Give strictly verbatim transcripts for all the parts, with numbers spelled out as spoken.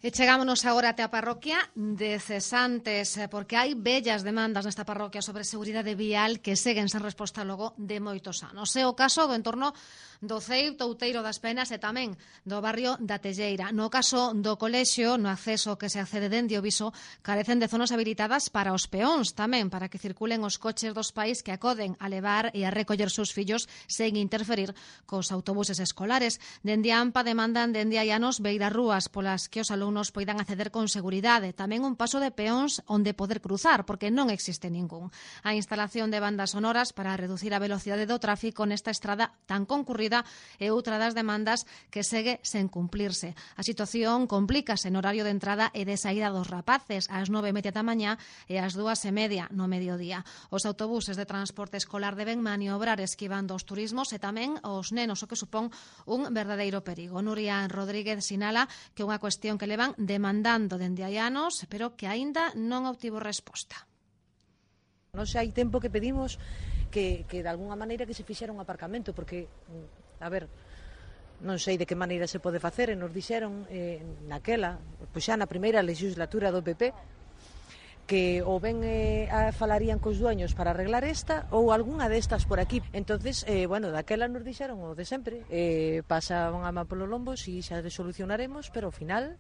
E chegámonos agora até a parroquia de Cesantes, porque hai bellas demandas nesta parroquia sobre seguridade vial que seguen sen resposta logo de moitos anos. É o caso do entorno do Ceito, Outeiro das Penas e tamén do barrio da Telleira. No caso do colexio, no acceso que se accede dende o Viso, carecen de zonas habilitadas para os peóns, tamén para que circulen os coches dos pais que acoden a levar e a recoller seus fillos sen interferir cos autobuses escolares. Dende a AMPA demandan dende hai anos beirarrúas polas que os alumnos poidan acceder con seguridade, tamén un paso de peóns onde poder cruzar, porque non existe ningún. A instalación de bandas sonoras para reducir a velocidade do tráfico nesta estrada tan concurrida é outra das demandas que segue sen cumplirse. A situación complícase no horario de entrada e de saída dos rapaces ás nove e media da mañá e ás dúas e media no mediodía. Os autobuses de transporte escolar deben maniobrar esquivando os turismos e tamén os nenos, o que supón un verdadeiro perigo. Nuria Rodríguez sinala que é unha cuestión que levan demandando dende hai anos, pero que aínda non obtivo resposta. Non sei, hai tempo que pedimos que, que de alguna maneira que se fixera un aparcamento, porque, a ver, non sei de que maneira se pode facer, e nos dixeron eh, naquela, pois xa na primeira legislatura do P P, que ou ben eh, falarían cos dueños para arreglar esta ou algunha destas por aquí. Entonces, eh, bueno, daquela nos dixeron o de sempre, eh, pasa unha má polo lombo, si xa solucionaremos, pero ao final,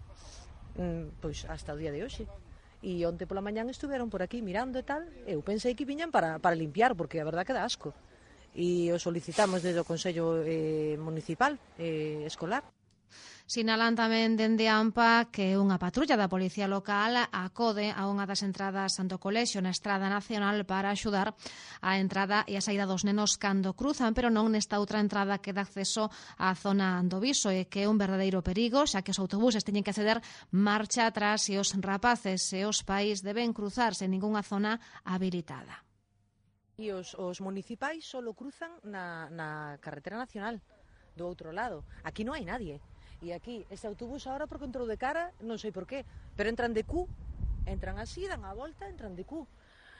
mm, pois hasta o día de hoxe. E onte pola mañán estuveron por aquí mirando e tal, eu pensei que viñan para, para limpiar, porque a verdad que dá asco. E o solicitamos desde o Consello eh, Municipal eh, Escolar. Sinalan tamén dende AMPA que unha patrulla da Policía Local acode a unha das entradas do colexio na Estrada Nacional para axudar a entrada e a saída dos nenos cando cruzan, pero non nesta outra entrada que dá acceso á zona do Viso e que é un verdadeiro perigo, xa que os autobuses teñen que acceder marcha atrás e os rapaces e os pais deben cruzar sen ningunha zona habilitada. E os, os municipais solo cruzan na, na carretera nacional do outro lado. Aquí non hai nadie. E aquí, este autobús ahora porque entrou de cara, non sei por qué, pero entran de Q, entran así, dan a volta, entran de Q.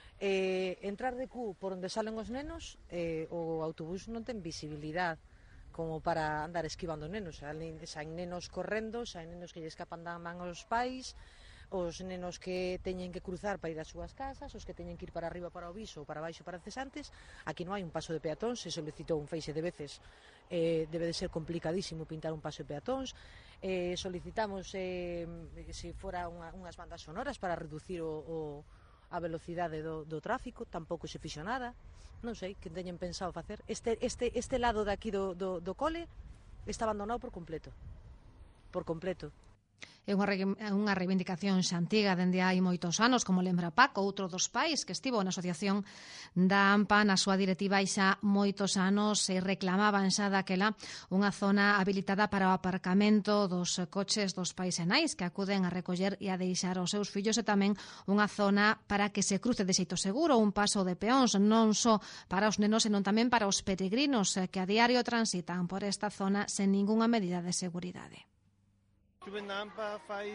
Eh, entrar de Q por onde salen os nenos, eh, o autobús non ten visibilidade como para andar esquivando nenos. Saen nenos correndo, saen nenos que lle escapan da man aos pais, os nenos que teñen que cruzar para ir ás súas casas, os que teñen que ir para arriba para o Viso ou para baixo para Cesantes. Aquí non hai un paso de peatóns, se solicitou un feixe de veces, eh, debe de ser complicadísimo pintar un paso de peatóns. Eh, solicitamos eh, se fora unha, unhas bandas sonoras para reducir o, o, a velocidade do, do tráfico, tampouco se fixo nada. Non sei que teñen pensado facer. Este, este, este lado de aquí do, do, do cole está abandonado por completo. Por completo. É unha, unha reivindicación xa antiga dende hai moitos anos, como lembra Paco, outro dos pais que estivo na asociación da AMPA na súa directiva hai xa moitos anos e reclamaban xa daquela unha zona habilitada para o aparcamento dos coches dos pais e nais que acuden a recoller e a deixar os seus fillos e tamén unha zona para que se cruce de xeito seguro, un paso de peóns non só para os nenos, senón tamén para os peregrinos que a diario transitan por esta zona sen ningunha medida de seguridade. Estuve na AMPA fai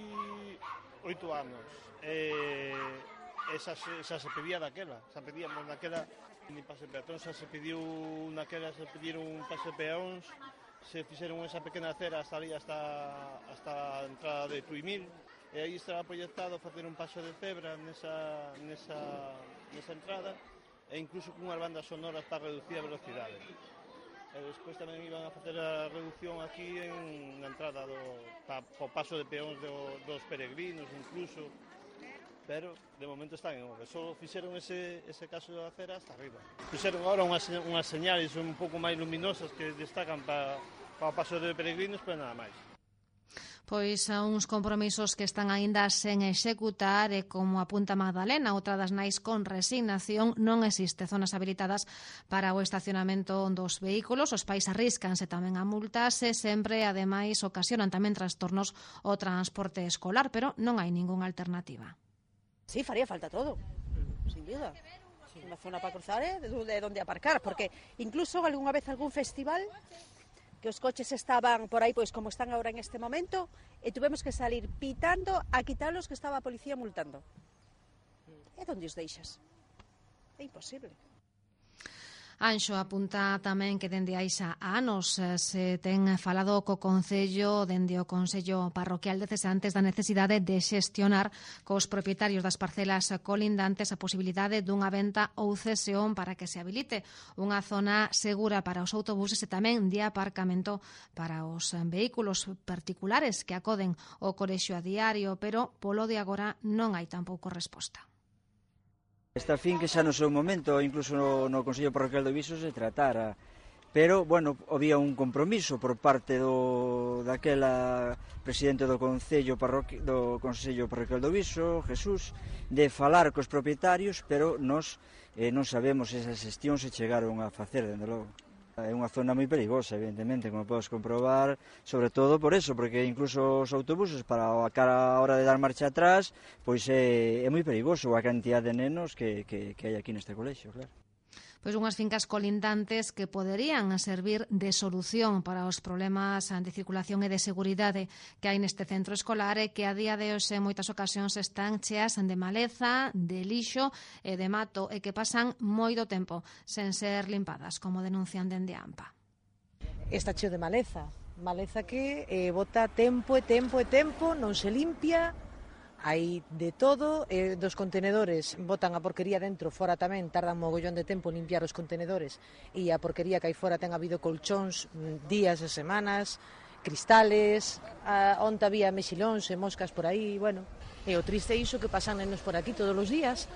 oito anos e esa, esa se pedía daquela, xa pedíamos naquela ni pase peatón, xa se pediu naquela, se pediron un pase peóns, se fixeron esa pequena acera hasta ali, hasta, hasta a entrada de Tuimil, e aí estaba proyectado facer un paso de cebra nesa, nesa, nesa entrada e incluso cunhas bandas sonoras para reducir a velocidade. E despois tamén iban a facer a reducción aquí en na entrada do pa, po paso de peóns do, dos peregrinos incluso, pero de momento están en obra. Só fixeron ese, ese caso de acera hasta arriba. Fixeron agora unhas, unhas señales un pouco máis luminosas que destacan para pa o paso de peregrinos, pero nada máis. Pois a uns compromisos que están aínda sen executar e como apunta Magdalena, outra das nais con resignación, non existe zonas habilitadas para o estacionamento dos vehículos. Os pais arríscanse tamén a multas e sempre, ademais, ocasionan tamén trastornos ao transporte escolar, pero non hai ningunha alternativa. Sí, faría falta todo, sin duda. Unha zona para cruzar é de onde aparcar, porque incluso algunha vez algún festival que os coches estaban por aí, pois como están agora en este momento, e tuvemos que salir pitando a quitarlos que estaba a policía multando. E onde os deixas? É imposible. Anxo apunta tamén que dende hai xa anos se ten falado co Concello, dende o Consello Parroquial de Cesantes, da necesidade de xestionar cos propietarios das parcelas colindantes a posibilidade dunha venta ou cesión para que se habilite unha zona segura para os autobuses e tamén de aparcamento para os vehículos particulares que acoden ao colexio a diario, pero polo de agora non hai tampouco resposta. Esta fin que xa no seu momento, incluso no, no Consello Parroquial do Viso, se tratara. Pero, bueno, había un compromiso por parte do, daquela presidente do Concello Parroqui, do Consello Parroquial do Viso, Jesús, de falar cos propietarios, pero nós eh, non sabemos se esas xestións se chegaron a facer, dende logo. É unha zona moi perigosa, evidentemente, como podes comprobar, sobre todo por eso, porque incluso os autobuses, para a cara a hora de dar marcha atrás, pois é, é moi perigoso a cantidad de nenos que, que, que hai aquí neste colexio, claro. Pois unhas fincas colindantes que poderían servir de solución para os problemas de circulación e de seguridade que hai neste centro escolar e que a día de hoxe en moitas ocasións están cheas de maleza, de lixo e de mato e que pasan moito tempo sen ser limpadas, como denuncian dende AMPA. Está cheo de maleza, maleza que eh, bota tempo e tempo e tempo, non se limpia. Hai de todo, eh, dos contenedores botan a porquería dentro, fora tamén tardan mogollón de tempo en limpiar os contenedores e a porquería que hai fora ten habido colchóns días e semanas, cristales, a, onte había mexilóns e moscas por aí, bueno, e o triste é iso que pasan nenos por aquí todos os días,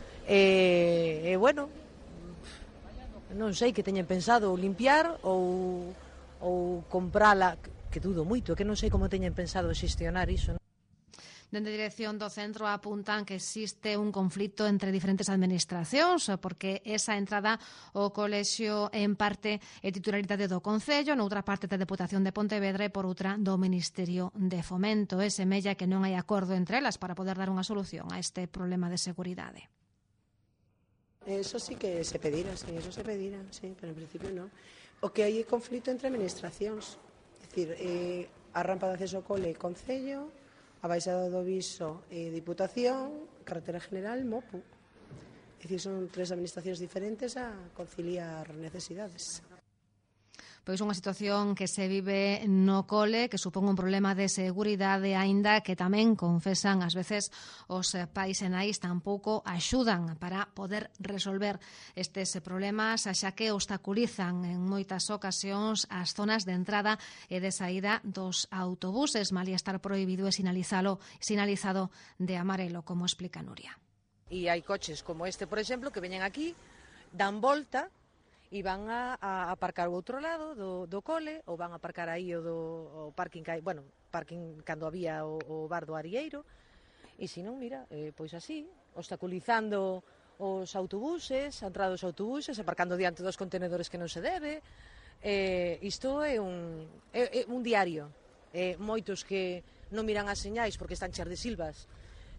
e, e bueno, non sei que teñen pensado limpiar ou, ou comprala, que dudo moito, que non sei como teñen pensado xestionar iso, non? Dende a dirección do centro apuntan que existe un conflito entre diferentes administracións porque esa entrada ao colexio en parte é titularidade do Concello, noutra parte da Deputación de Pontevedra e por outra do Ministerio de Fomento. E semella que non hai acordo entre elas para poder dar unha solución a este problema de seguridade. Eso sí que se pedirá, sí, eso se pedirá, sí, pero en principio non. O que hai é conflito entre administracións, é dicir, eh, a rampa de acceso ao cole e Concello, a Baixada do Viso e Diputación, Carretera General, MOPU. É dicir, son tres administracións diferentes a conciliar necesidades. Pois unha situación que se vive no cole, que supón un problema de seguridade, aínda que tamén confesan ás veces os pais e nais tampouco axudan para poder resolver estes problemas, xa que obstaculizan en moitas ocasións as zonas de entrada e de saída dos autobuses, malia estar prohibido e sinalizalo, sinalizado de amarelo, como explica Nuria. E hai coches como este, por exemplo, que veñen aquí, dan volta, e van a, a aparcar ao outro lado do, do cole, ou van a aparcar aí o, do, o parking, que hai, bueno, parking cando había o, o bar do Arieiro, e se non, mira, eh, pois así, obstaculizando os autobuses, a entrada dos autobuses, aparcando diante dos contenedores que non se debe. Eh, isto é un, é, é un diario. Eh, moitos que non miran as señais porque están cheas de silvas,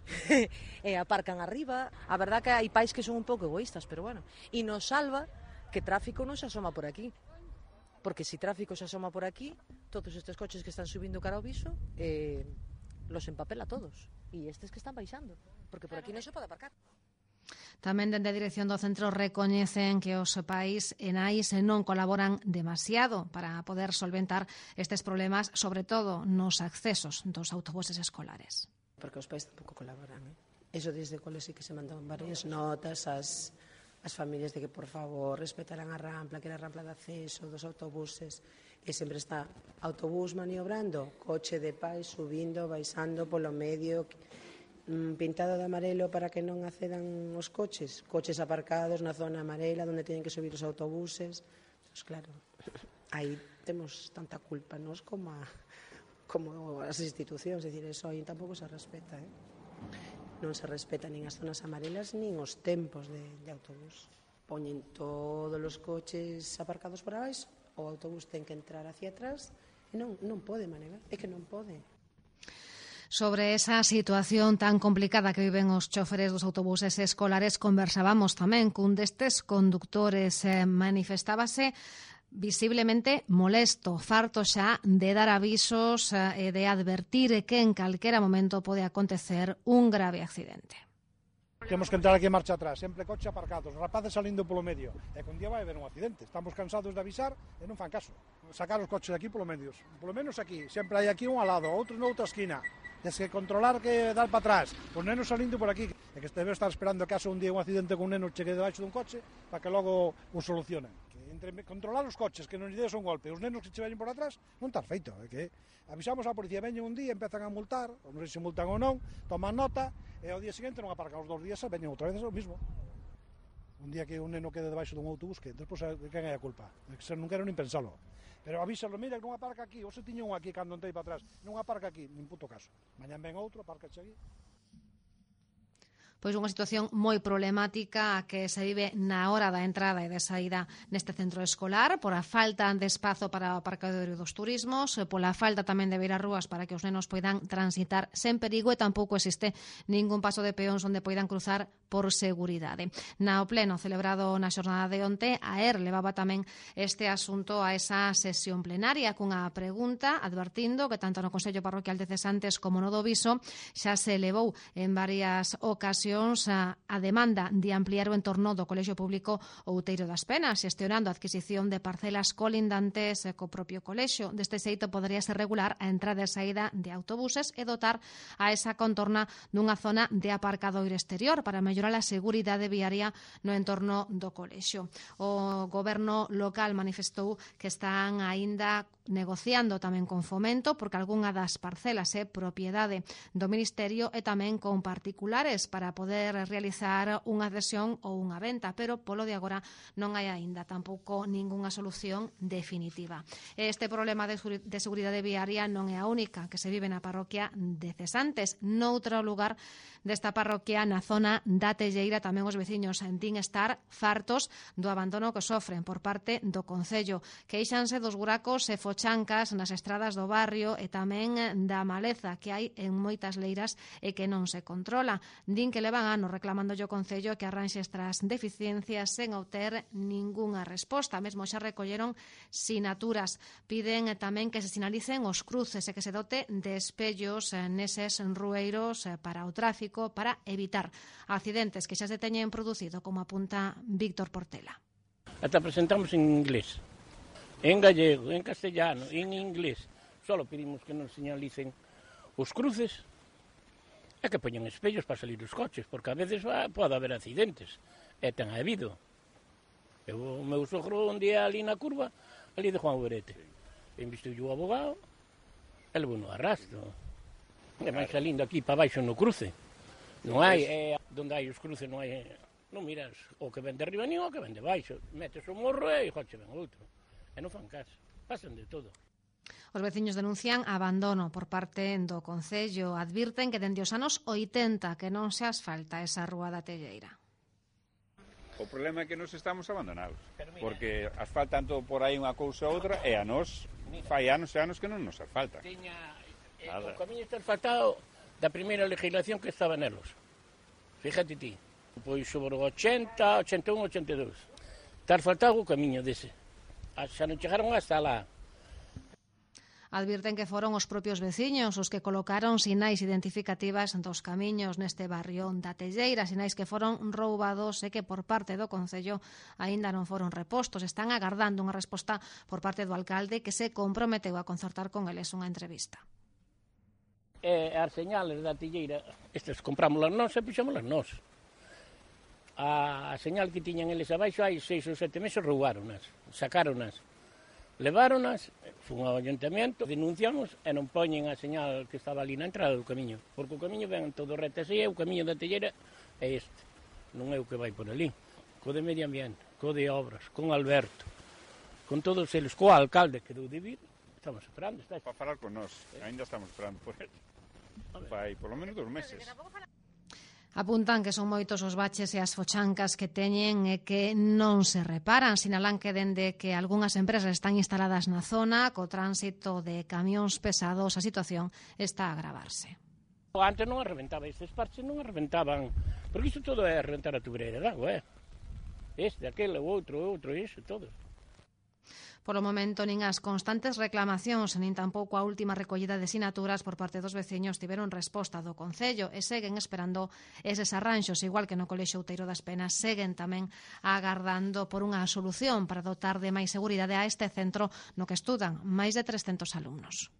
e aparcan arriba. A verdad que hai pais que son un pouco egoístas, pero bueno, e nos salva que tráfico non se asoma por aquí, porque se tráfico se asoma por aquí, todos estes coches que están subindo cara ao Viso eh, los empapela todos, e estes que están baixando, porque por aquí non se pode aparcar. Tamén dende a dirección do centro recoñecen que os pais e nais non colaboran demasiado para poder solventar estes problemas, sobre todo nos accesos dos autobuses escolares. Porque os pais tampouco colaboran, eh? Eso desde o cole sí que se mandan varias notas ás as familias de que, por favor, respetaran a rampla, que era a rampla de acceso dos autobuses, e sempre está autobús maniobrando, coche de pais subindo, baixando polo medio, pintado de amarelo para que non accedan os coches, coches aparcados na zona amarela onde teñen que subir os autobuses. Pois claro, aí temos tanta culpa nós como, a, como as institucións, é dicir, eso aí tampouco se respeta, eh? Non se respeta nin as zonas amarelas nin os tempos de, de autobús. Poñen todos os coches aparcados por abaixo, o autobús ten que entrar hacia atrás e non, non pode manejar, é que non pode. Sobre esa situación tan complicada que viven os choferes dos autobuses escolares, conversábamos tamén cun destes conductores. Eh, manifestábase visiblemente molesto, farto xa de dar avisos e de advertir que en calquera momento pode acontecer un grave accidente. temos que entrar aquí en marcha atrás, sempre coche aparcados, rapaces salindo polo medio, e que un día vai haber un accidente. Estamos cansados de avisar e non fan caso. Sacar os coches aquí polo medio, polo menos aquí, sempre hai aquí un al lado, outro noutra esquina. Tens que controlar que dar para atrás, os nenos salindo por aquí, e que debe estar esperando caso un día un accidente con un neno chegue debaixo dun coche para que logo o solucionen. Que entre controlar os coches, que non lle des un golpe, os nenos que che veñen por atrás, non está feito, é que avisamos á policía, veñen un día, empezan a multar, ou non sei se multan ou non, toman nota, e ao día seguinte non aparcan os dous días, veñen outra vez o mismo. Un día que un neno quede debaixo dun autobús, que despois quen é a culpa? É que non quero nin pensalo. Pero avísalo, mira, non aparca aquí, ou se tiña un aquí cando entrei para atrás, non aparca aquí, nin puto caso. Mañán ven outro, aparca aquí. Pois unha situación moi problemática que se vive na hora da entrada e de saída neste centro escolar, por a falta de espazo para o aparcadoiro dos turismos, pola falta tamén de beirarrúas para que os nenos poidan transitar sen perigo e tampouco existe ningún paso de peóns onde poidan cruzar por seguridade. Na o pleno celebrado na xornada de onte, a E R levaba tamén este asunto a esa sesión plenaria cunha pregunta advertindo que tanto no Consello Parroquial de Cesantes como no do Viso xa se levou en varias ocasións A, a demanda de ampliar o entorno do Colexio Público Outeiro das Penas, xestionando a adquisición de parcelas colindantes co propio colexio. Deste xeito poderíase regular a entrada e saída de autobuses e dotar a esa contorna dunha zona de aparcadoiro exterior para mellorar a seguridade viaria no entorno do colexio. O goberno local manifestou que están aínda negociando tamén con Fomento porque algunha das parcelas é propiedade do Ministerio e tamén con particulares para poder realizar unha adhesión ou unha venta, pero polo de agora non hai aínda tampouco ningunha solución definitiva. Este problema de seguridade viaria non é a única que se vive na parroquia de Cesantes. Noutro lugar desta parroquia, na zona da Telleira, tamén os veciños din estar fartos do abandono que sofren por parte do Concello. Queixanse dos buracos e fochancas nas estradas do barrio e tamén da maleza que hai en moitas leiras e que non se controla. Din que levan anos reclamándolle ao Concello que arranxe estas deficiencias sen obter ningunha resposta. Mesmo xa recolleron sinaturas. Piden tamén que se sinalicen os cruces e que se dote de espellos neses rueiros para o tráfico para evitar accidentes que xa se teñen producido, como apunta Víctor Portela. Ata presentamos en inglés, en gallego, en castellano, en inglés. Solo pedimos que nos señalicen os cruces e que poñen espellos para salir os coches, porque a veces ah, pode haber accidentes, e ten habido. Eu, o meu sogro un día ali na curva, ali de Juan Uberete, investiu o abogado, e levou no arrastro. E máis salindo aquí para baixo no cruce. Non hai, é, donde hai os cruces non hai, non miras o que ven de arriba nin o que ven de baixo. Metes o morro e o coche ven outro. E non fan caso, pasan de todo. Os veciños denuncian abandono por parte do Concello. Advirten que dende os anos oitenta que non se asfalta esa rúa da Telleira. O problema é que nos estamos abandonados, porque asfaltan todo por aí unha cousa ou outra e a nos fai anos e anos que non nos asfalta. Tiña, eh, o camiño está asfaltado da primeira legislación que estaba nelos. Fíjate ti, pois sobre o ochenta, ochenta e un, ochenta e dous. Está asfaltado o camiño dese. Xa non chegaron hasta lá. Advirten que foron os propios veciños os que colocaron sinais identificativas dos camiños neste barrio da Telleira, sinais que foron roubados e que por parte do Concello aínda non foron repostos. Están agardando unha resposta por parte do alcalde que se comprometeu a concertar con eles unha entrevista. E as señales da Telleira, estas comprámolas nós e puxámolas nós. A señal que tiñan eles abaixo hai seis ou sete meses roubaronas, sacaronas. Leváronas, fun ao ayuntamiento, denunciamos e non poñen a señal que estaba ali na entrada do camiño, porque o camiño ven todo reto así, e o camiño da Telleira é este, non é o que vai por ali. Co de medio ambiente, co de obras, con Alberto, con todos eles, co alcalde que dou de vir, estamos esperando. Está... Para falar con nós, ainda estamos esperando por ele. Vai por lo menos dos meses. Apuntan que son moitos os baches e as fochancas que teñen e que non se reparan. Sinalan que dende que algunhas empresas están instaladas na zona, co tránsito de camións pesados, a situación está a agravarse. Antes non arrebentaba estes parches, non arrebentaban, porque isto todo é arrebentar a tubereira de agua, eh? Este, aquele, o outro, o outro, iso, todo. Polo momento, nin as constantes reclamacións, nin tampouco a última recollida de sinaturas por parte dos veciños tiveron resposta do Concello e seguen esperando eses arranxos, igual que no Colexio Outeiro das Penas, seguen tamén agardando por unha solución para dotar de máis seguridade a este centro no que estudan máis de trescentos alumnos.